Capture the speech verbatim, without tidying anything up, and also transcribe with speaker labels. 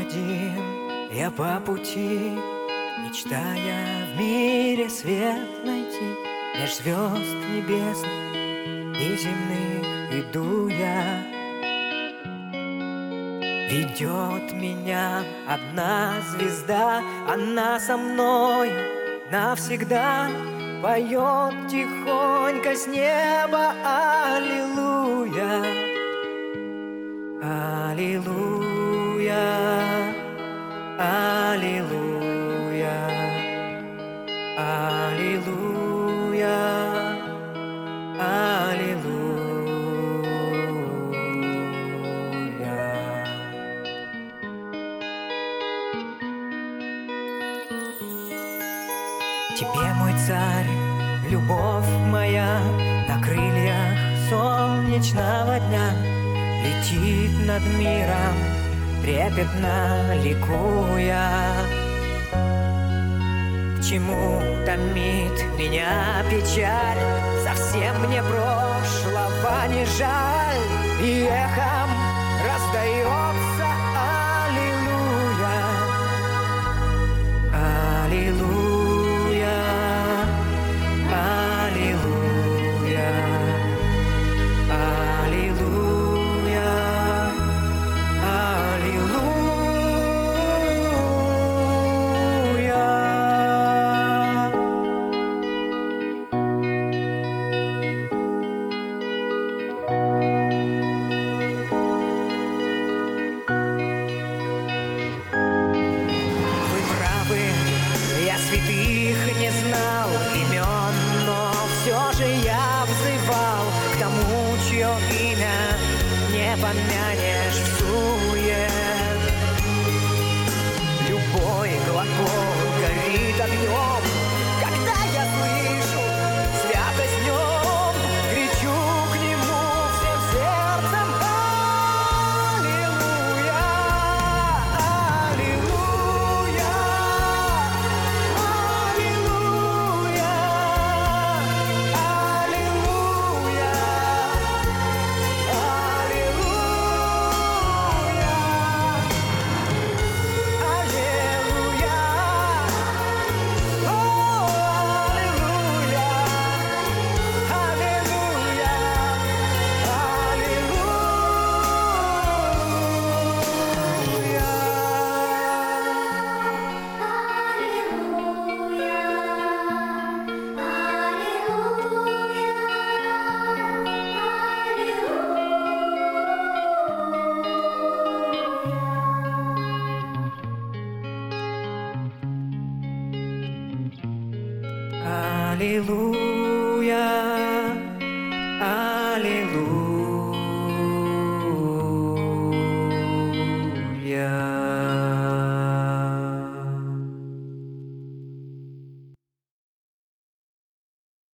Speaker 1: один я по пути, мечтая в мире свет найти. Меж звезд небесных и земных иду я. Ведет меня одна звезда, она со мною навсегда. Поет тихонько с неба аллилуйя, аллилуйя, аллилуйя, аллилуйя, аллилуйя. Тебе, мой царь, любовь моя, на крыльях солнечного дня летит над миром, трепетно ликуя. К чему томит меня печаль? Совсем мне прошлого не жаль. И эхом раздается аллилуйя, аллилуйя, аллилуйя, аллилуйя, аллилуйя. Вы правы, я святых не знал имен, но все же я взывал к тому, чье имя не помянешь в сует. Любой глагол горит огнем, когда я слышу святость в нем, кричу к нему всем сердцем аллилуйя, аллилуйя, аллилуйя, аллилуйя, аллилуйя, аллилуйя.